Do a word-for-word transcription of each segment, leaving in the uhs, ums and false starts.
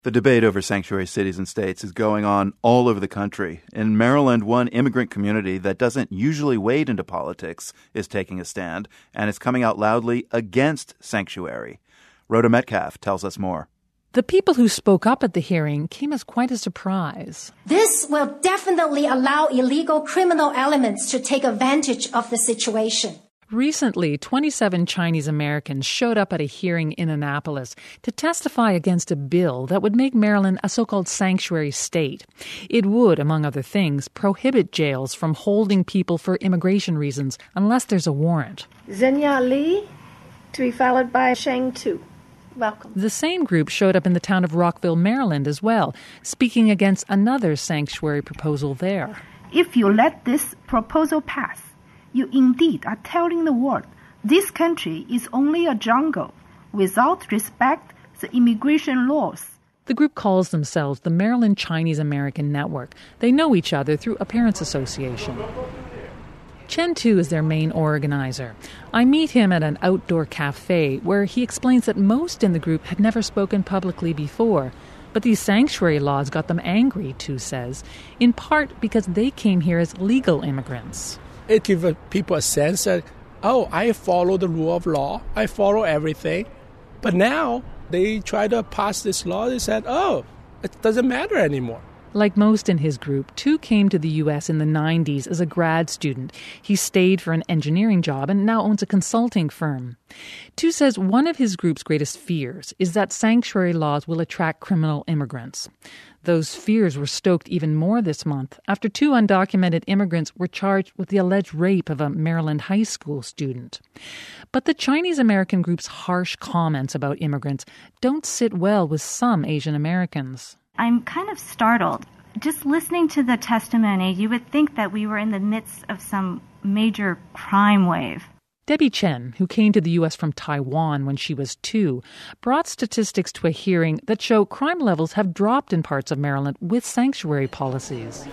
The debate over sanctuary cities and states is going on all over the country. In Maryland, one immigrant community that doesn't usually wade into politics is taking a stand, and is coming out loudly against sanctuary. Rhoda Metcalf tells us more. The people who spoke up at the hearing came as quite a surprise. This will definitely allow illegal criminal elements to take advantage of the situation. Recently, twenty-seven Chinese Americans showed up at a hearing in Annapolis to testify against a bill that would make Maryland a so-called sanctuary state. It would, among other things, prohibit jails from holding people for immigration reasons unless there's a warrant. Zhenya Li, to be followed by Sheng Tu. Welcome. The same group showed up in the town of Rockville, Maryland as well, speaking against another sanctuary proposal there. If you let this proposal pass, you indeed are telling the world this country is only a jungle without respect for immigration laws. The group calls themselves the Maryland Chinese American Network. They know each other through a parents' association. Chen Tu is their main organizer. I meet him at an outdoor cafe where he explains that most in the group had never spoken publicly before. But these sanctuary laws got them angry, Tu says, in part because they came here as legal immigrants. It gives people a sense that, oh, I follow the rule of law. I follow everything. But now they try to pass this law. They said, oh, it doesn't matter anymore. Like most in his group, Tu came to the U S in the nineties as a grad student. He stayed for an engineering job and now owns a consulting firm. Tu says one of his group's greatest fears is that sanctuary laws will attract criminal immigrants. Those fears were stoked even more this month after two undocumented immigrants were charged with the alleged rape of a Maryland high school student. But the Chinese American group's harsh comments about immigrants don't sit well with some Asian Americans. I'm kind of startled. Just listening to the testimony, you would think that we were in the midst of some major crime wave. Debbie Chen, who came to the U S from Taiwan when she was two, brought statistics to a hearing that show crime levels have dropped in parts of Maryland with sanctuary policies.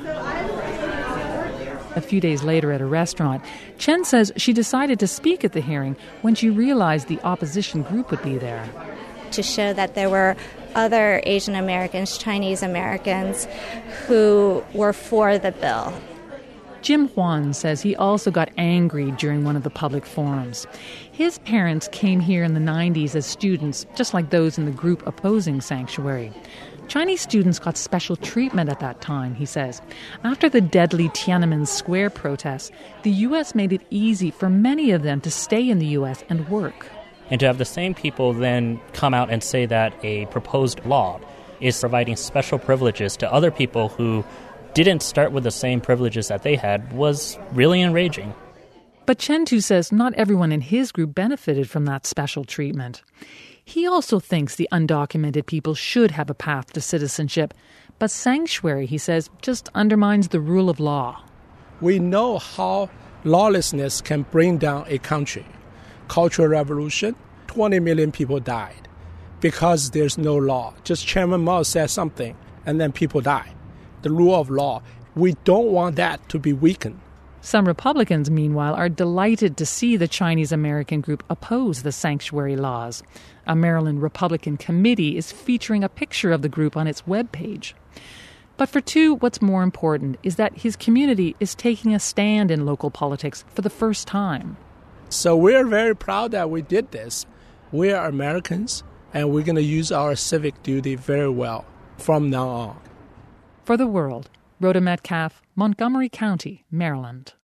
A few days later at a restaurant, Chen says she decided to speak at the hearing when she realized the opposition group would be there. To show that there were other Asian Americans, Chinese Americans, who were for the bill. Jim Huan says he also got angry during one of the public forums. His parents came here in the nineties as students, just like those in the group opposing sanctuary. Chinese students got special treatment at that time, he says. After the deadly Tiananmen Square protests, the U S made it easy for many of them to stay in the U S and work. And to have the same people then come out and say that a proposed law is providing special privileges to other people who didn't start with the same privileges that they had was really enraging. But Chen Tu says not everyone in his group benefited from that special treatment. He also thinks the undocumented people should have a path to citizenship. But sanctuary, he says, just undermines the rule of law. We know how lawlessness can bring down a country. Cultural Revolution, twenty million people died because there's no law. Just Chairman Mao said something, and then people die. The rule of law, we don't want that to be weakened. Some Republicans, meanwhile, are delighted to see the Chinese American group oppose the sanctuary laws. A Maryland Republican committee is featuring a picture of the group on its webpage. But for Tu, what's more important is that his community is taking a stand in local politics for the first time. So we're very proud that we did this. We are Americans, and we're going to use our civic duty very well from now on. For The World, Rhoda Metcalf, Montgomery County, Maryland.